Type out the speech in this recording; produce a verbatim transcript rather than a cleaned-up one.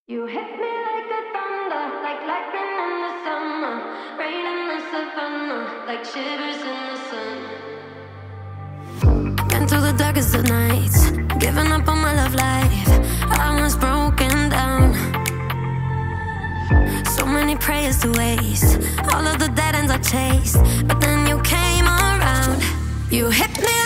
You hit me like a thunder, like lightning in the summer, rain in the savannah, like shivers in the sun. Been through the darkest of nights, giving up on my love life. I was broken down. So many prayers to waste, all of the dead ends I chased, but then you came around. You hit me